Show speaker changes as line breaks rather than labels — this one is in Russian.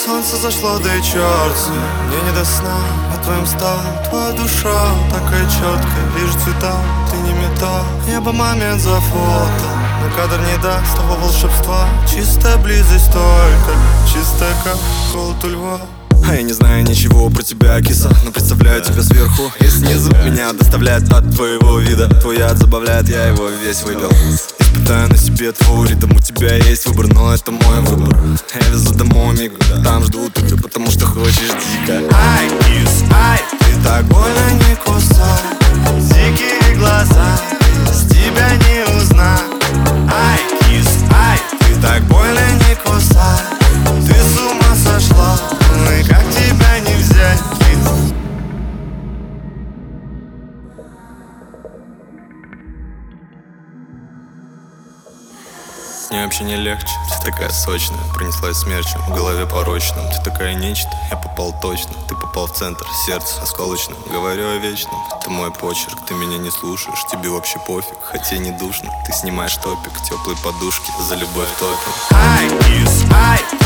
солнце зашло, да и черт с ним. Мне не до сна, я твоим стал. Твоя душа такая четкая, вижу цвета, ты не металл. Я бы момент зафотал, но кадр не даст того волшебства. Чистая близость только, чистая как холод у льва.
А я не знаю ничего про тебя, киса, но представляю тебя сверху и снизу. Меня доставляет от твоего вида, твой яд забавляет, я его весь выпил. Испытаю на себе твой ритм, у тебя есть выбор, но это мой выбор. Я везу домой миг, там ждут тебя, потому что хочешь дико.
Ай, кис, ай, ты так больно не кусай. Дикие глаза, с тебя не узнать. Ай, кис, ай, ты так больно не кусай. Ты с ума сошла, ну и как тебя не взять, кис?
Мне вообще не легче, ты такая сочная, пронеслась смерчем в голове порочным. Ты такая нечто, я попал точно, ты попал в центр, сердце осколочным. Говорю о вечном, это мой почерк, ты меня не слушаешь, тебе вообще пофиг, хотя не душно. Ты снимаешь топик, теплые подушки, за любовь топим.
Ай, кис, ай,